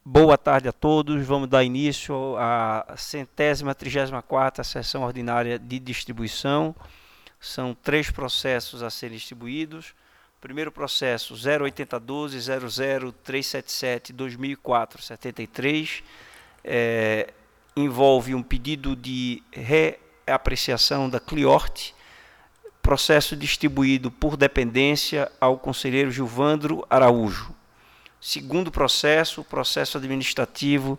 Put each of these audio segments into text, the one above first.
Boa tarde a todos. Vamos dar início à 134ª sessão ordinária de distribuição. São 3 processos a serem distribuídos. Primeiro processo 0812-00377-2004-73. Envolve um pedido de reapreciação da Cliort. Processo distribuído por dependência ao conselheiro Gilvandro Araújo. Segundo processo, processo administrativo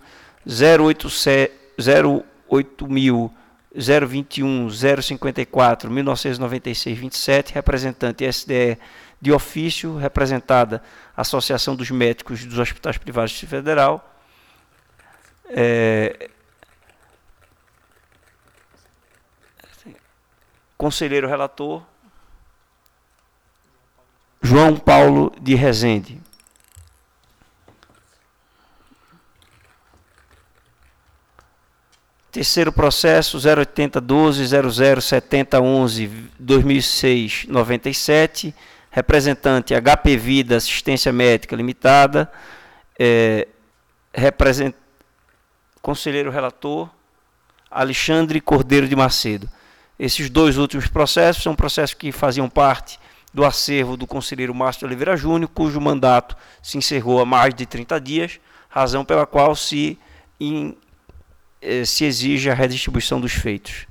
0800021-054-1996-27, representante SDE de ofício, representada Associação dos Médicos dos Hospitais Privados do Distrito Federal. Conselheiro relator, João Paulo de Rezende. Terceiro processo, 0812-007011-2006-97, representante HP Vida Assistência Médica Limitada, conselheiro relator, Alexandre Cordeiro de Macedo. Esses 2 últimos processos são processos que faziam parte do acervo do conselheiro Márcio de Oliveira Júnior, cujo mandato se encerrou há mais de 30 dias, razão pela qual se exige a redistribuição dos feitos.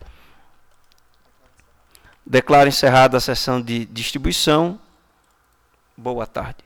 Declaro encerrada a sessão de distribuição. Boa tarde.